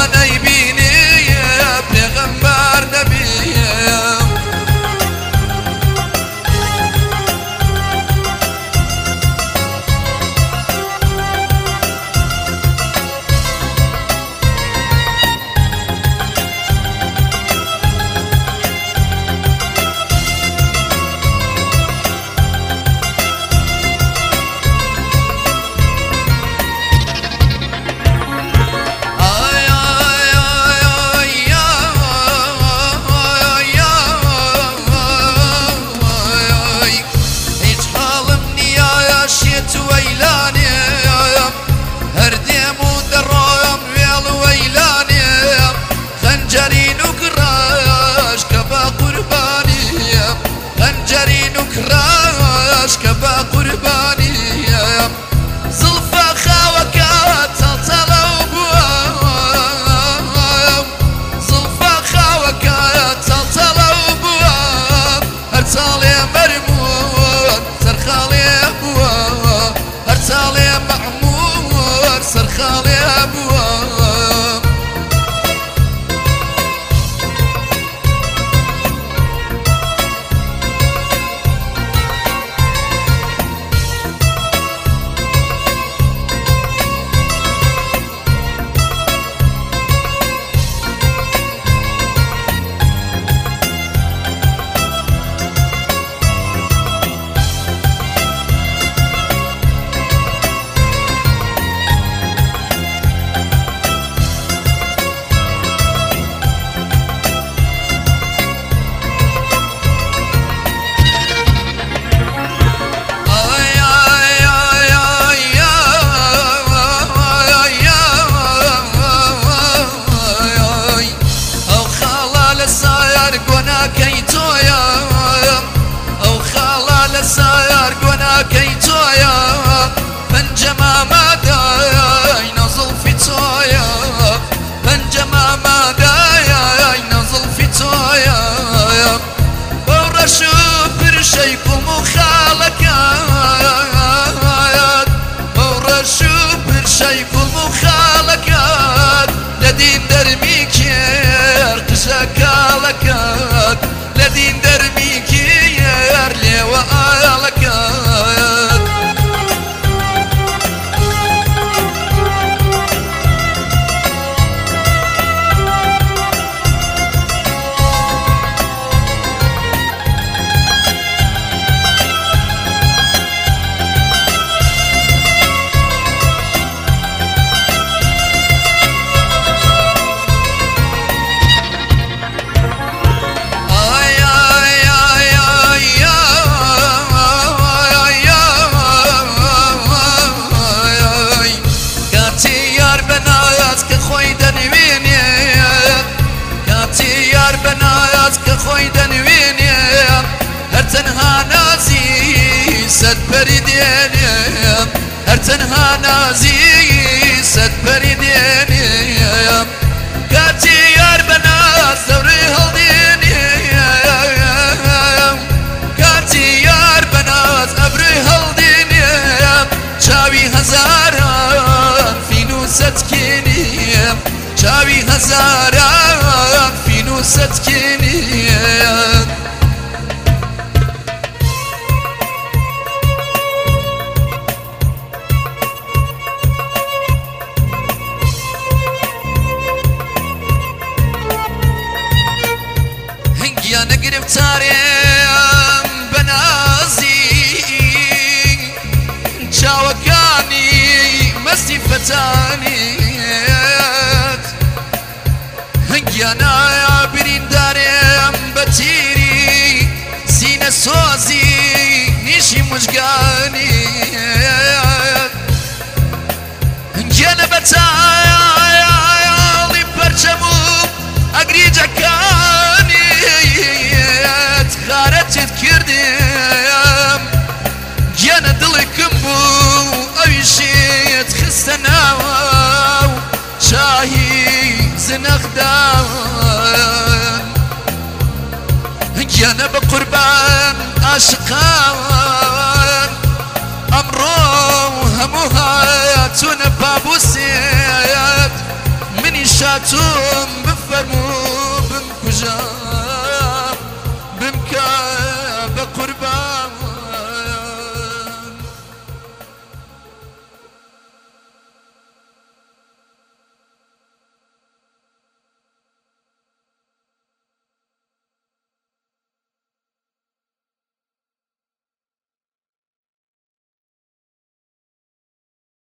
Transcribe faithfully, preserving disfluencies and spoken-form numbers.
نەیبینی پێغەمبەر نەبی كراش كبا قرباني زلفا خاوكات تلتلا وبوا زلفا خاوكات تلتلا وبوا هرتالي مرمود سرخالي ابوا هرتالي معمور سرخالي ابوا ساير قنا كيتويا فنجما ما داي نزل في تويا فنجما ما داي نزل في تويا ورشو برشيكم مخالكات ورشو برشيكم مخالكات لدين درميكير قشاكالكات لدين درميكير ليوا خوي دنويني هر تنها نازي سد بريديني هر تنها نازي سد بريديني كاتي يار بناس دوري هالديني كاتي يار بناس ابري هالديني شاوي هزاران في نوستكيني شاوي هزاران في نوستكيني هنجي انا قربتاري بنازي شاوكاني مسي فتاني هنجي انا يا برين داري بتيري زينة سوزي نيشي مشقاني هنجي انا بتايا لي برشمو اقري جاكاني تخارت تذكرني جانا دلكم بو اويشي تخستنا شاهي زنخدان جانا بقربان عاشقان امرو هموها تون بابوسيات مني شاتم بفرمو بم کجا